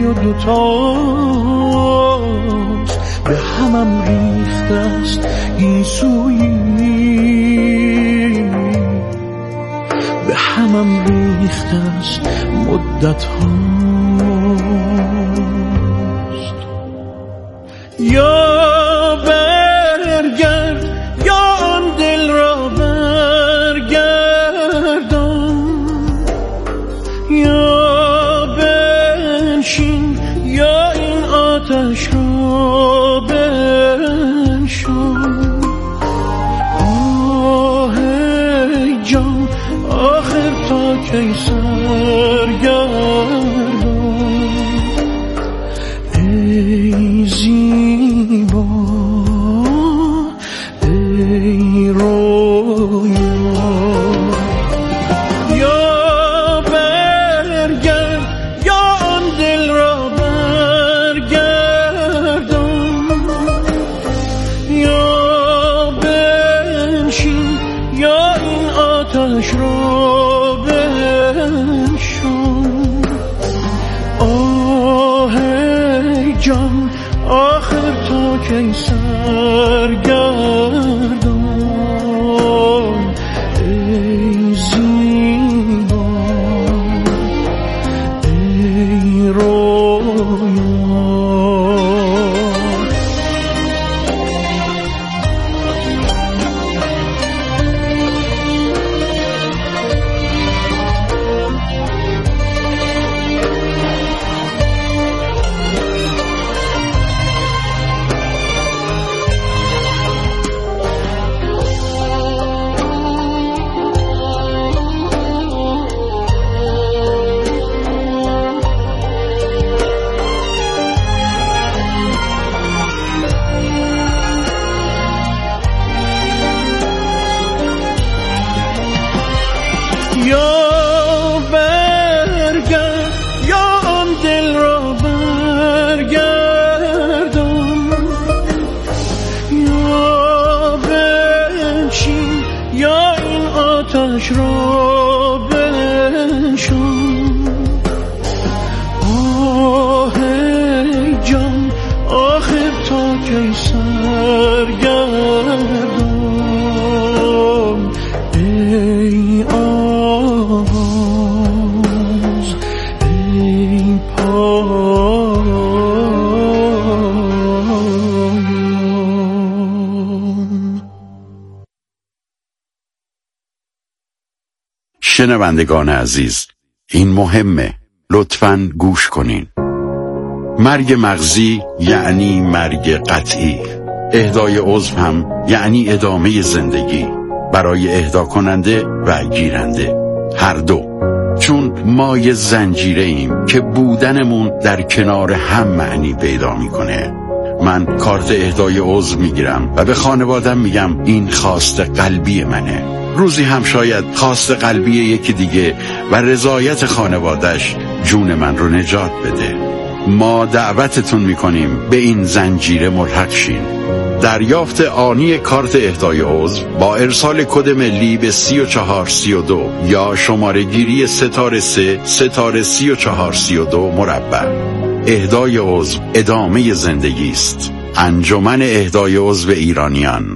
و دوتاست، به همم ریخته است گیسویی، به همم ریخته است مدت هاست. یا برگرد یا آن دل را برگردان، یا بنشین یا این آتش را بنشان. آه ای جان آخر تا کی سرگردان، ای زیبا ای رویا. یا برگرد یا آن دل را برگردان، یا بنشین یا این آتش را بنشان. آه ای جان آخر تا کی سرگردان، ای زیبا ای رویا. یا برگرد یا آن دل را برگردان، یا بنشین یا این آتش را بنشان. آه ای جان آخر تا کی سرگردان، ای آواز ای پایان. شنوندگان عزیز، این مهمه، لطفاً گوش کنین. مرگ مغزی یعنی مرگ قطعی، اهدای عضو هم یعنی ادامه زندگی برای اهدا کننده و گیرنده، هر دو. چون ما یه زنجیره ایم که بودنمون در کنار هم معنی پیدا میکنه. من کارت اهدای عضو میگیرم و به خانوادم میگم این خواست قلبی منه. روزی هم شاید خواست قلبی یکی دیگه و رضایت خانوادش جون من رو نجات بده. ما دعوتتون میکنیم به این زنجیره ملحق شین. دریافت آنی کارت اهدای عضو با ارسال کد ملی به 3432 یا شماره گیری ستاره 3432 مربع. اهدای عضو ادامه زندگی است. انجمن اهدای عضو ایرانیان.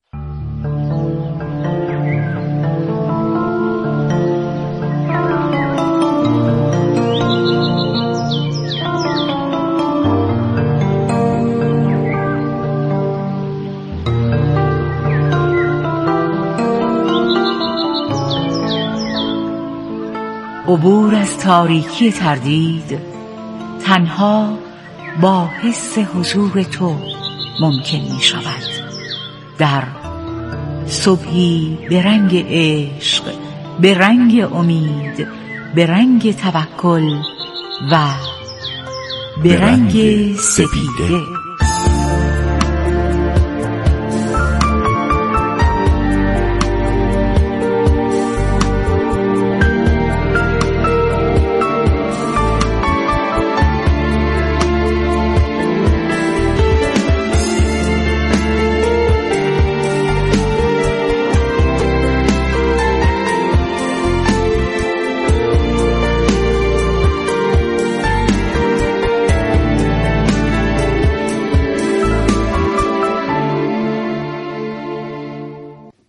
عبور از تاریکی تردید تنها با حس حضور تو ممکن می شود. در صبحی به رنگ عشق، به رنگ امید، به رنگ توکل و به رنگ سپیده.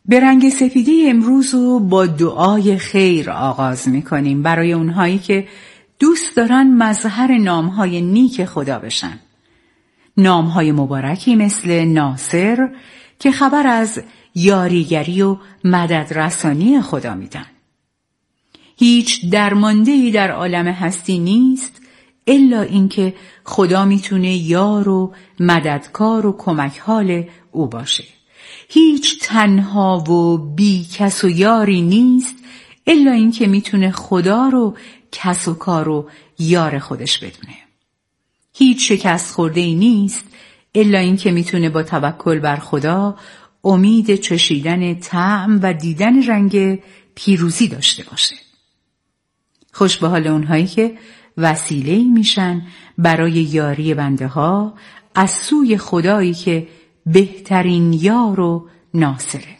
به رنگ سفیدی امروز رو با دعای خیر آغاز می‌کنیم برای اونهایی که دوست دارن مظهر نام‌های نیک خدا بشن. نام‌های مبارکی مثل ناصر که خبر از یاریگری و مددرسانی خدا میدن. هیچ درمانده‌ای در عالم هستی نیست الا اینکه خدا میتونه یار و مددکار و کمک حال او باشه. هیچ تنها و بی کس و یاری نیست الا اینکه میتونه خدا رو کس و کار و یار خودش بدونه. هیچ شکست خورده‌ای نیست الا اینکه میتونه با توکل بر خدا امید چشیدن طعم و دیدن رنگ پیروزی داشته باشه. خوش به حال اونهایی که وسیله‌ای میشن برای یاری بنده ها از سوی خدایی که بهترین یار و ناصره.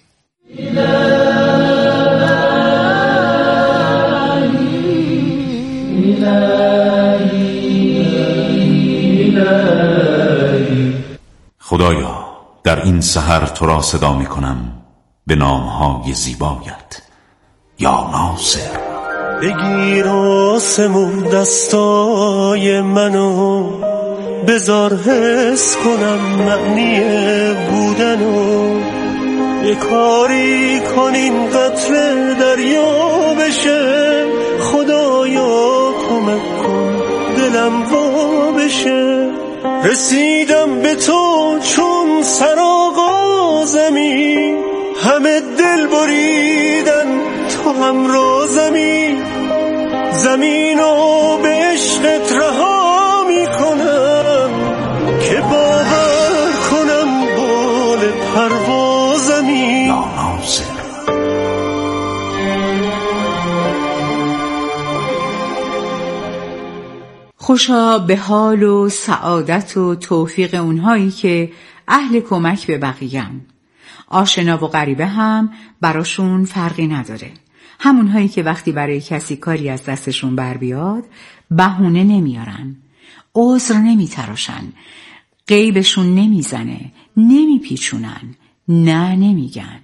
خدایا در این سحر تو را صدا می کنم به نامهای زیبایت. یا ناصر، بگیر آسمون دستای منو، بذار حس کنم معنی بودنو، یه کاری کنین قطره دریا بشه، خدایا کمک کن دلم وا بشه. رسیدم به تو چون سرآغازمی، همه دل بریدن تو همرازمی، زمینو به عشقت رها میکنم که باور کنم بال پروازمی. یا ناصر، خوشا به حال و سعادت و توفیق اونهایی که اهل کمک به بقیه‌ان. آشنا و غریبه هم براشون فرقی نداره. همونهایی که وقتی برای کسی کاری از دستشون بر بیاد بهونه نمیارن، عذر نمیتراشن، غیبشون نمیزنه، نمیپیچونن، نه نمیگن.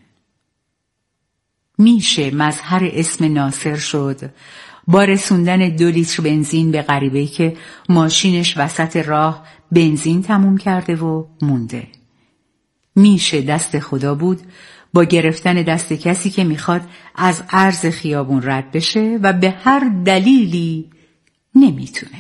میشه مظهر اسم ناصر شد با رسوندن 2 لیتر بنزین به غریبه‌ای که ماشینش وسط راه بنزین تموم کرده و مونده. میشه دست خدا بود با گرفتن دست کسی که میخواد از عرض خیابون رد بشه و به هر دلیلی نمیتونه.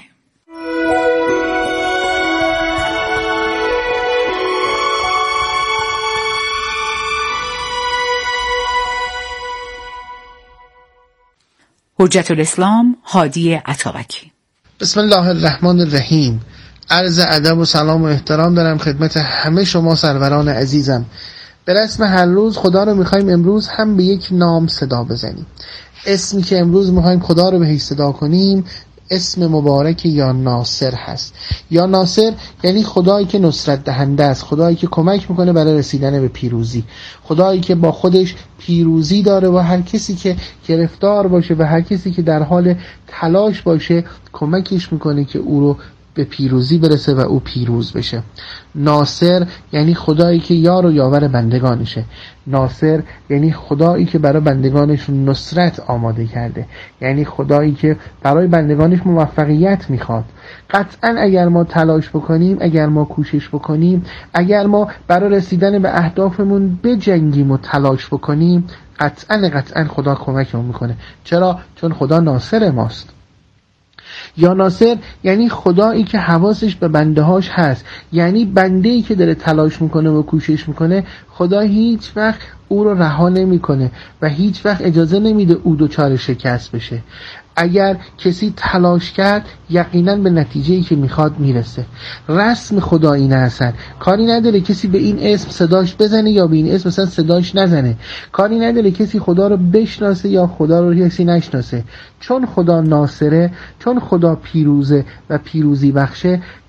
حجت الاسلام هادی عطابکی. بسم الله الرحمن الرحیم. عرض ادب و سلام و احترام دارم خدمت همه شما سروران عزیزم. به رسم هر روز خدا رو میخوایم امروز هم به یک نام صدا بزنیم. اسمی که امروز میخوایم خدا رو بهش صدا کنیم اسم مبارک یا ناصر هست. یا ناصر یعنی خدایی که نصرت دهنده است، خدایی که کمک میکنه برای رسیدن به پیروزی، خدایی که با خودش پیروزی داره و هر کسی که گرفتار باشه و هر کسی که در حال تلاش باشه کمکش میکنه که او رو به پیروزی برسه و او پیروز بشه. ناصر یعنی خدایی که یار و یاور بندگانشه. ناصر یعنی خدایی که برای بندگانش نصرت آماده کرده، یعنی خدایی که برای بندگانش موفقیت میخواد. قطعا اگر ما تلاش بکنیم، اگر ما کوشش بکنیم، اگر ما برای رسیدن به اهدافمون بجنگیم و تلاش بکنیم، قطعا خدا کمکمون میکنه. چرا؟ چون خدا ناصر ماست. یا ناصر یعنی خدایی که حواسش به بنده هاش هست، یعنی بنده‌ای که داره تلاش میکنه و کوشش میکنه خدا هیچ وقت او رو رها نمیکنه و هیچ وقت اجازه نمیده او دچار شکست بشه. اگر کسی تلاش کرد یقینا به نتیجه‌ای که میخواد میرسه. رسم خدا اینه اصلا. کاری نداره کسی به این اسم صداش بزنه یا به این اسم مثلا صداش نزنه. کاری نداره کسی خدا رو بشناسه یا خدا رو کسی نشناسه. چون خدا ناصره، چون خدا پیروزه و پیروزی بخشه،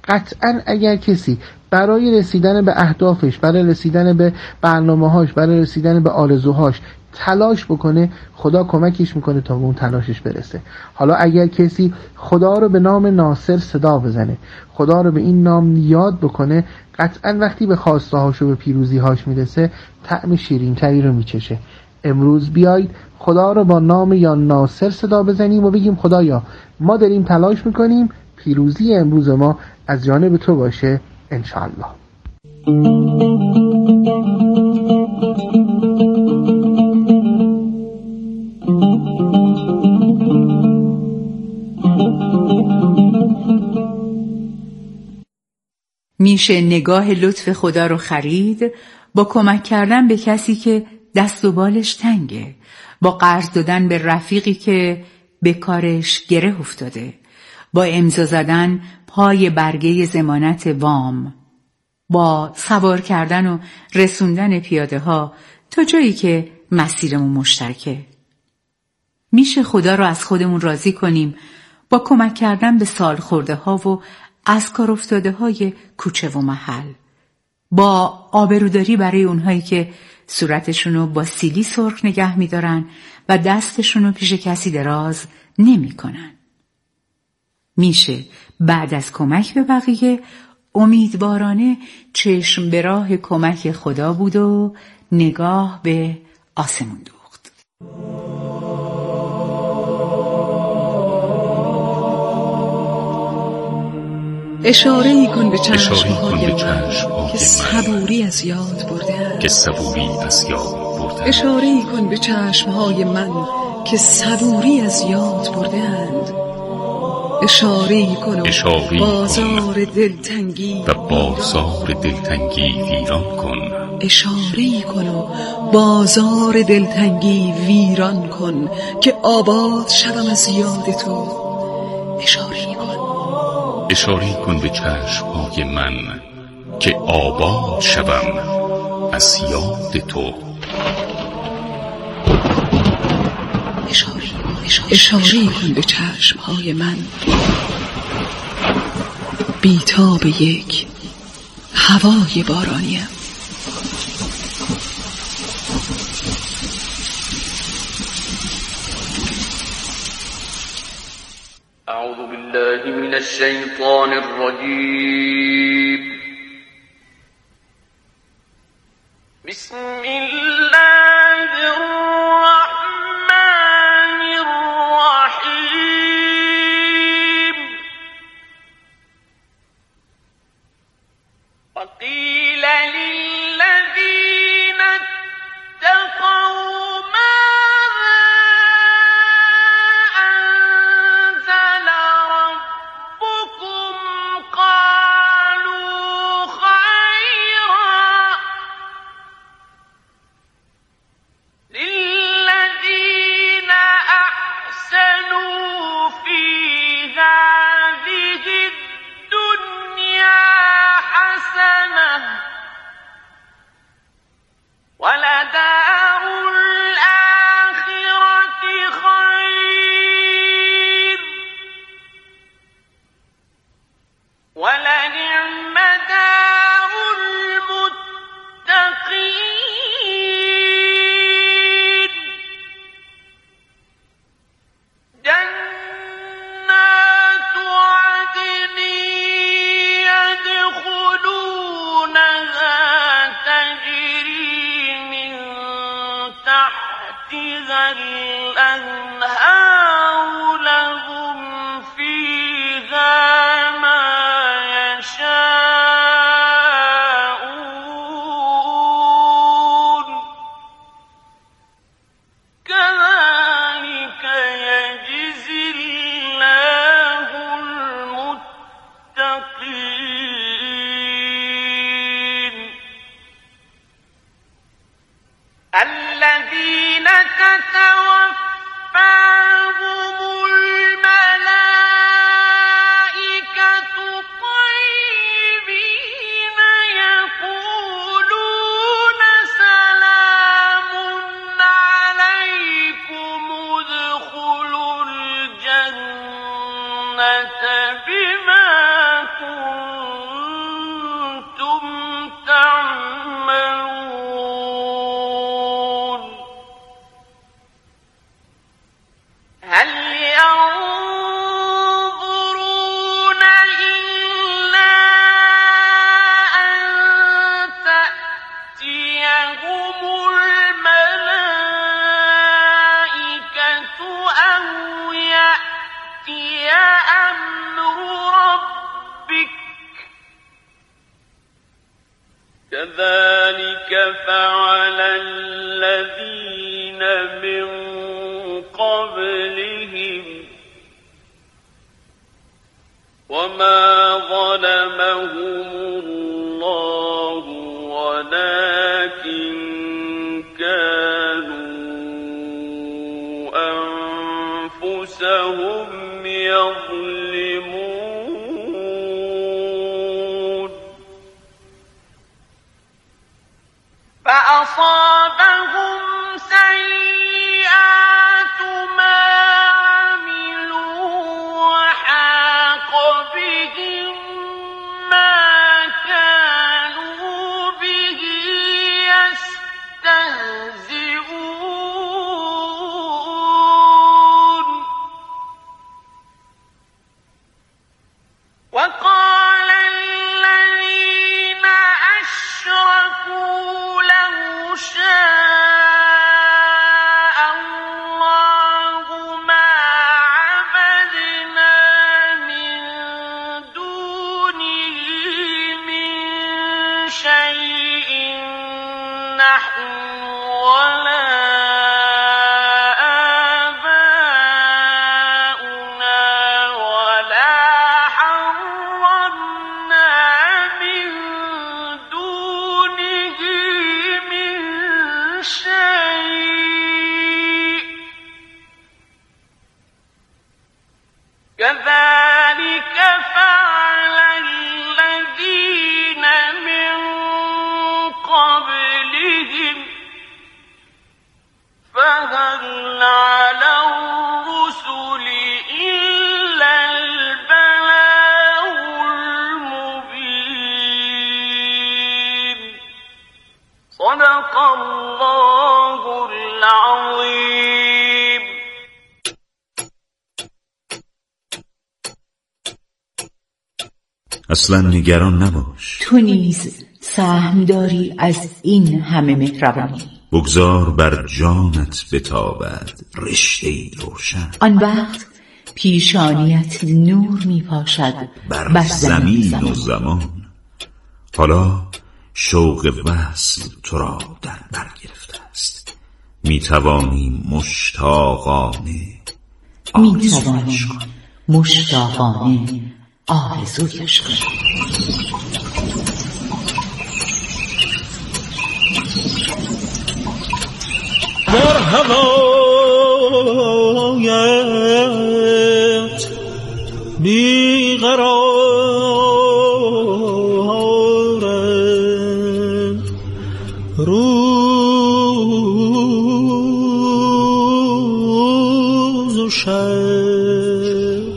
قطعا اگر کسی برای رسیدن به اهدافش، برای رسیدن به برنامه‌هاش، برای رسیدن به آرزوهاش تلاش بکنه، خدا کمکش میکنه تا به اون تلاشش برسه. حالا اگر کسی خدا رو به نام ناصر صدا بزنه، خدا رو به این نام یاد بکنه، قطعا وقتی به خواسته هاش و به پیروزی هاش میرسه طعم شیرین تری رو میچشه. امروز بیایید خدا رو با نام یا ناصر صدا بزنیم و بگیم خدایا ما داریم تلاش میکنیم، پیروزی امروز ما از جانب تو باشه انشاءالله. میشه نگاه لطف خدا رو خرید با کمک کردن به کسی که دست و بالش تنگه، با قرض دادن به رفیقی که به کارش گره افتاده، با امضا زدن پای برگه ضمانت وام، با سوار کردن و رسوندن پیاده ها تا جایی که مسیرمون مشترکه. میشه خدا رو از خودمون راضی کنیم با کمک کردن به سال خورده ها و از کار افتاده های کوچه و محل، با آبروداری برای اونهایی که صورتشونو با سیلی سرخ نگه می‌دارن و دستشونو پیش کسی دراز نمی‌کنن. میشه بعد از کمک به بقیه امیدوارانه چشم به راه کمک خدا بود و نگاه به آسمون دوخت. اشاره‌ای کن به چشم‌های من که صبوری از یاد برده‌اند. اشاره‌ای کن به چشم‌های من که صبوری از یاد برده‌اند. اشاره‌ای کن و بازار دلتنگی ویران کن. اشاره‌ای کن و بازار دلتنگی ویران کن که آباد شوم از یاد تو. اشاره‌ای کن به چشم‌های من که آباد شوم از یاد تو. اشاره‌ای کن به چشم‌های من بی‌تاب یک هوای بارانیم. اعوذ بالله من الشیطان الرجیم. بسم الله الرحمن الرحیم. وقیل للذین اتقوا ولدار الآخرة خير ولنعم دار المتقين. جنات عدن يدخلونها تجري من تحتها الأنهار لهم فيها ما يشاءون كذلك يجزي الله المتقين. الذين تتوفاهم الملائكة طيبين يقولون سلام عليكم ادخلوا الجنة بما كنتم كذلك فعل الذين من قبلهم وما ظلمهم الله ولكن كانوا أنفسهم يظلمون فأصابهم سيئات ما عملوا وحاق بهم ما كانوا به يستهزئون وقال الذين أشركوا لو شاء الله ما عبدنا من دونه من شيء نحن ولا آباؤنا ولا حرمنا من دونه من شيء كذلك فعل الذين من قبلهم فهل على الرسل إلا البلاغ المبين صدق الله العظيم. اصلا نگران نباش، تو نیز سهم داری از این همه مهربانی. بگذار بر جانت بتابد رشته‌ای روشن. آن وقت پیشانیت نور می پاشد بر زمین و زمان. حالا شوق وصل تو را در بر گرفته است، می توانی مشتاقانه آرزویش کنی. در هوایت بیقرارم روز و شب.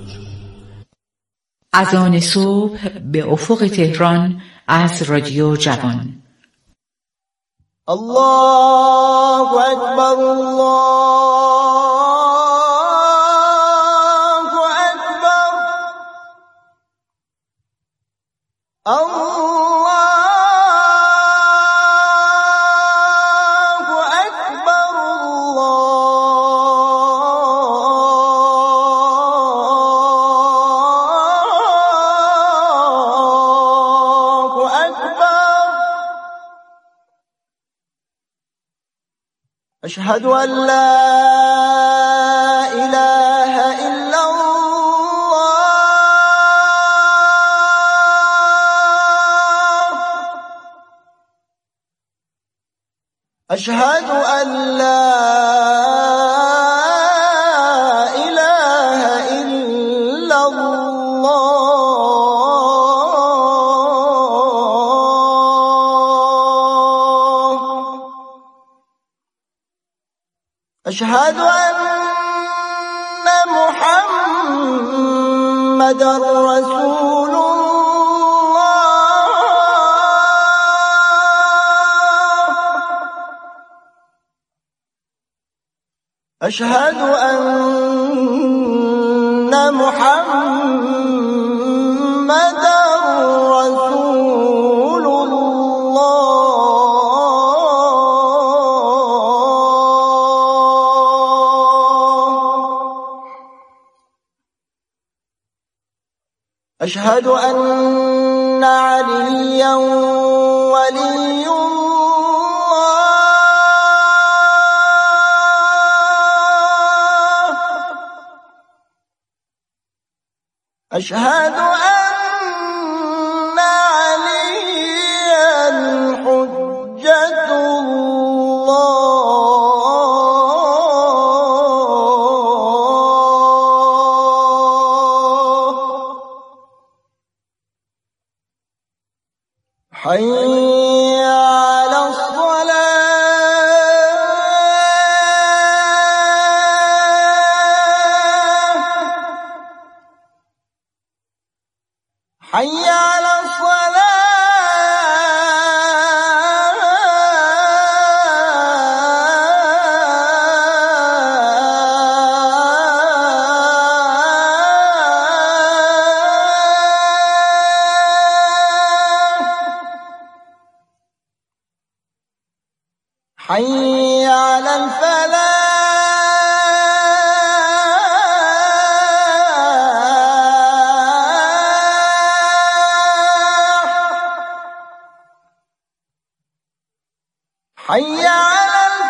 اذان صبح به افق تهران از رادیو جوان. الله أكبر الله أكبر الله أكبر الله أكبر. أشهد أن لا إله إلا الله. أشهد أن لا إله إلا الله. أشهد أن محمدًا رسول الله. أشهد أن محمدًا رسول الله. أشهد أن عليا ولي الله. أشهد أن عليا حجة الله. حي على الصلاة. حي على حي على الفلاح. حي على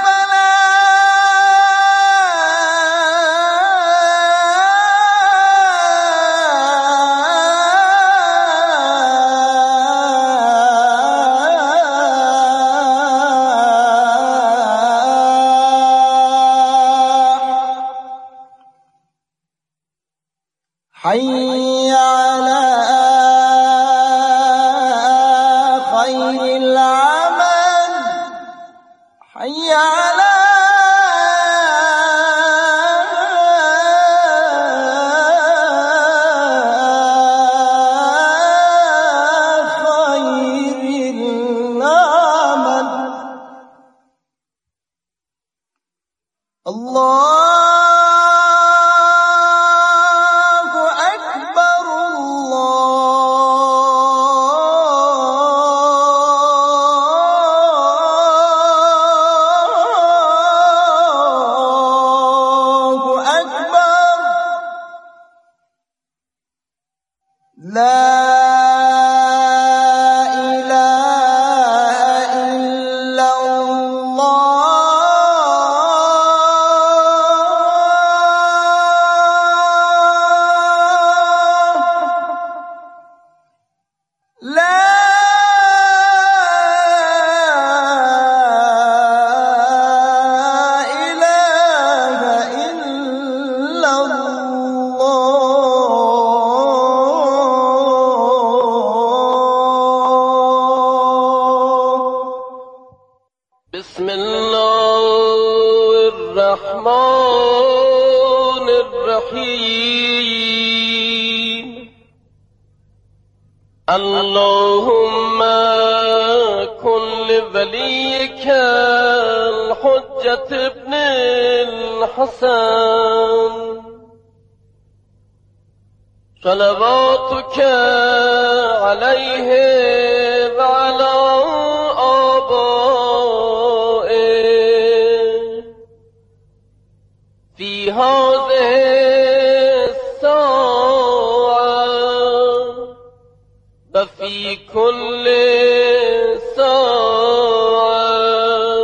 حي على خير العمل. حي على خير العمل. الله لا إله إلا الله. لا إله إلا الله. بسم الله الرحمن الرحيم. اللهم كن لوليك الحجة ابن الحسن صلواتك عليه وعلى في هذه الساعة وفي كل ساعة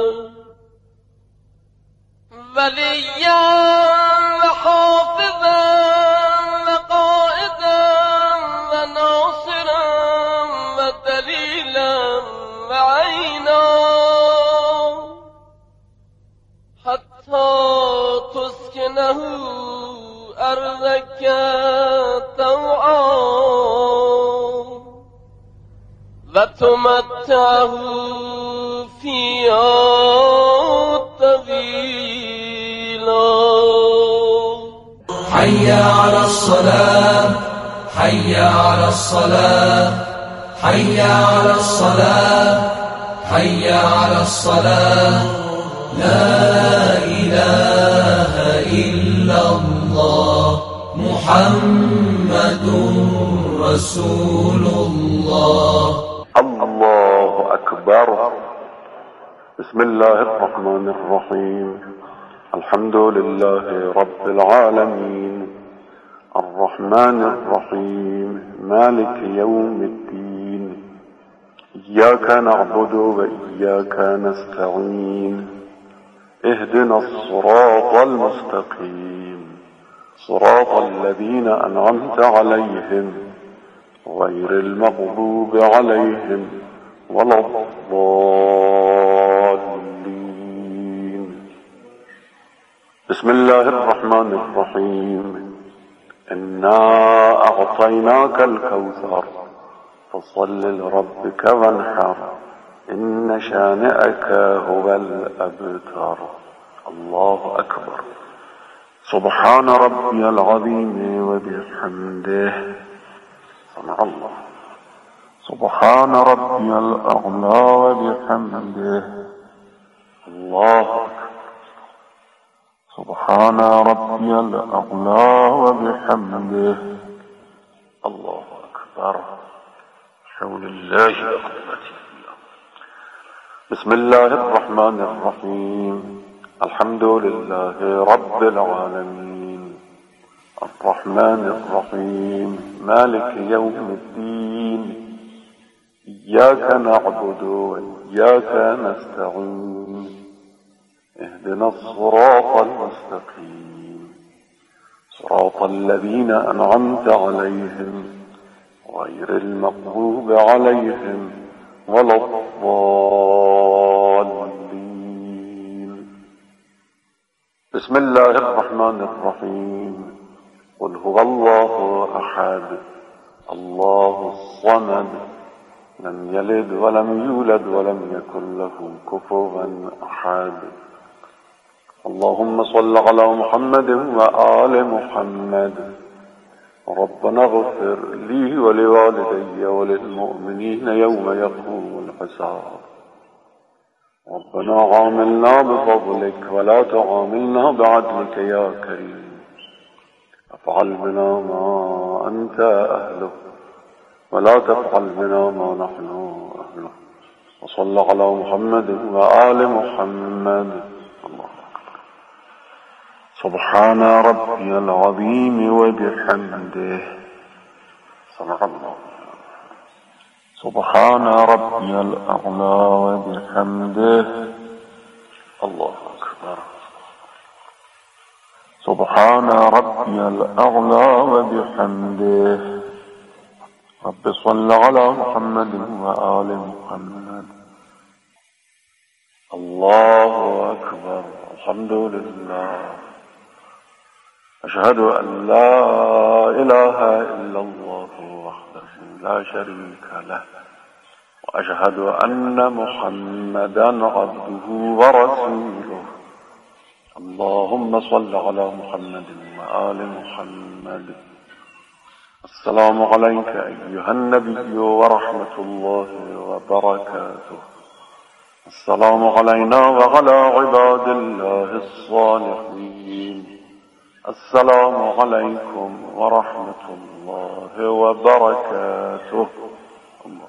وليا وحافظا وقائدا وناصرا ودليلا وعينا حتى تسكنه أرضك طوعا وتمتعه فيها طويلا. حي على الصلاة. حي على الصلاة. حي على الصلاة. حي على الصلاة. لا إله إلا الله محمد رسول الله. الله أكبر. بسم الله الرحمن الرحيم. الحمد لله رب العالمين الرحمن الرحيم مالك يوم الدين إياك نعبد وإياك نستعين اهدنا الصراط المستقيم صراط الذين أنعمت عليهم غير المغضوب عليهم ولا الضالين. بسم الله الرحمن الرحيم إنا أعطيناك الكوثر فصل لربك وانحر إن شانئك هو الأبتر. الله أكبر. سبحان ربي العظيم وبحمده. سمع الله. سبحان ربي الأعلى وبحمده. الله أكبر. سبحان ربي الأعلى وبحمده. الله أكبر. حول الله وقوته. بسم الله الرحمن الرحيم الحمد لله رب العالمين الرحمن الرحيم مالك يوم الدين إياك نعبد وإياك نستعين اهدنا الصراط المستقيم صراط الذين أنعمت عليهم غير المغضوب عليهم ولا الضالين. بسم الله الرحمن الرحيم قل هو الله أحد الله الصمد لم يلد ولم يولد ولم يكن له كفوا أحد. اللهم صل على محمد وآل محمد. ربنا اغفر لي ولوالدي وللمؤمنين يوم يقوم الحساب. ربنا عاملنا بفضلك ولا تعاملنا بعدلك يا كريم. افعل بنا ما أنت أهله ولا تفعل بنا ما نحن أهله. وصل على محمد وآل محمد. الله أكبر. سبحان ربي العظيم وبحمده. سمع الله. سبحان ربي الأعلى وبحمده. الله أكبر. سبحان ربي الأعلى وبحمده. رب صل على محمد وآل محمد. الله أكبر. الحمد لله. أشهد أن لا إله إلا الله وحده لا شريك له وأشهد أن محمدا عبده ورسوله. اللهم صل على محمد وآل محمد. السلام عليك أيها النبي ورحمة الله وبركاته. السلام علينا وعلى عباد الله الصالحين. السلام عليكم ورحمة الله وبركاته. الله.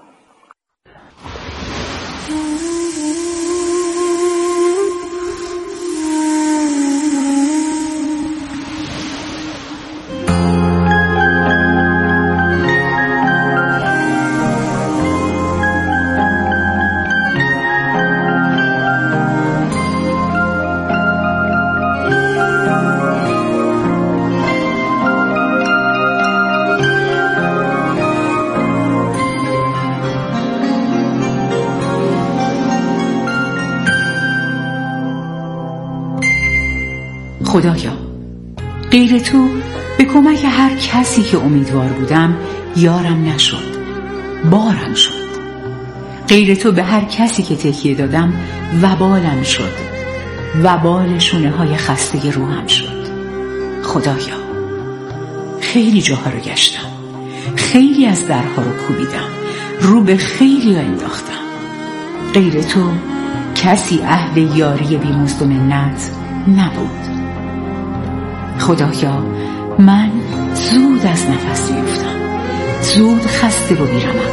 خدایا، غیر تو به کمک هر کسی که امیدوار بودم یارم نشد، بارم شد. غیر تو به هر کسی که تکیه دادم وبالم شد، وبال شونه های خسته روحم شد. خدایا، خیلی جاها رو گشتم، خیلی از درها رو کوبیدم، رو به خیلی ها انداختم. غیر تو کسی اهل یاری بی‌مزد و منت نبود. خدایا، من زود از نفس میافتم، زود خسته و بی‌رمق